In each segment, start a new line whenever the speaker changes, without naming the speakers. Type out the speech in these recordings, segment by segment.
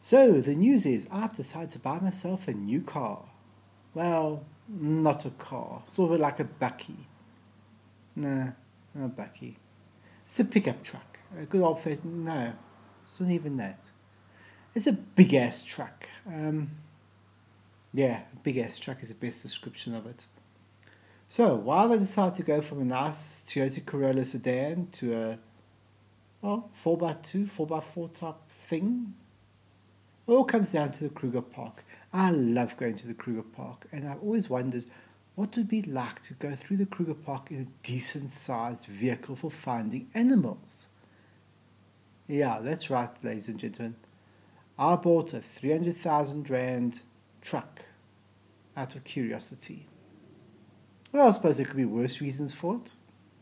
So the news is I've decided to buy myself a new car. Well, not a car, sort of like a bakkie. Nah, not a bakkie. It's a pickup truck. A good old fashioned, no, it's not even that. It's a big ass truck. Yeah, a big ass truck is the best description of it. So, why have I decided to go from a nice Toyota Corolla sedan to a, well, 4x2, 4x4 type thing? It all comes down to the Kruger Park. I love going to the Kruger Park, and I've always wondered what it would be like to go through the Kruger Park in a decent sized vehicle for finding animals. Yeah, that's right, ladies and gentlemen. I bought a 300,000 Rand truck out of curiosity. Well, I suppose there could be worse reasons for it.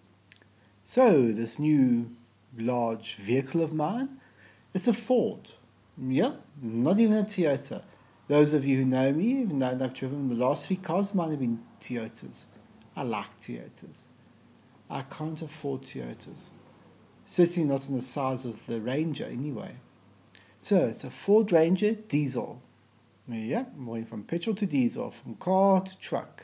So, this new large vehicle of mine, it's a Ford. Yep, not even a Toyota. Those of you who know me, know I've driven the last 3 cars, mine have been Toyotas. I like Toyotas. I can't afford Toyotas. Certainly not in the size of the Ranger, anyway. So, it's a Ford Ranger diesel. Yep, going from petrol to diesel, from car to truck.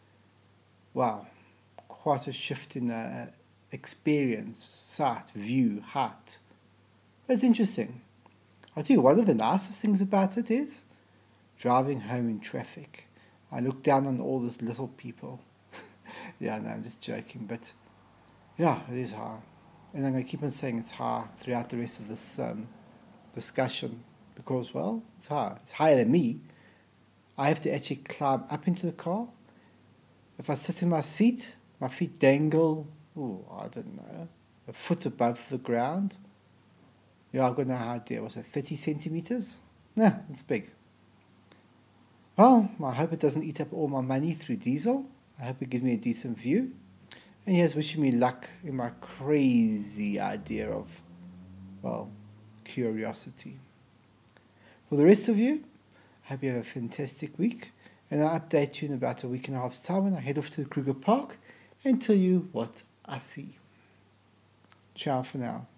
Wow, quite a shift in experience, sight, view, height. It's interesting. I'll tell you, one of the nicest things about it is driving home in traffic. I look down on all those little people. Yeah, no, I'm just joking, but yeah, it is high. And I'm going to keep on saying it's high throughout the rest of this discussion because, well, it's high. It's higher than me. I have to actually climb up into the car. If I sit in my seat, my feet dangle, I don't know, a foot above the ground. Yeah, I've got no idea. Was it 30 centimeters? No, it's big. Well, I hope it doesn't eat up all my money through diesel. I hope it gives me a decent view. And here's wishing me luck in my crazy idea of, well, curiosity. For the rest of you, I hope you have a fantastic week. And I'll update you in about a week and a half's time when I head off to the Kruger Park and tell you what I see. Ciao for now.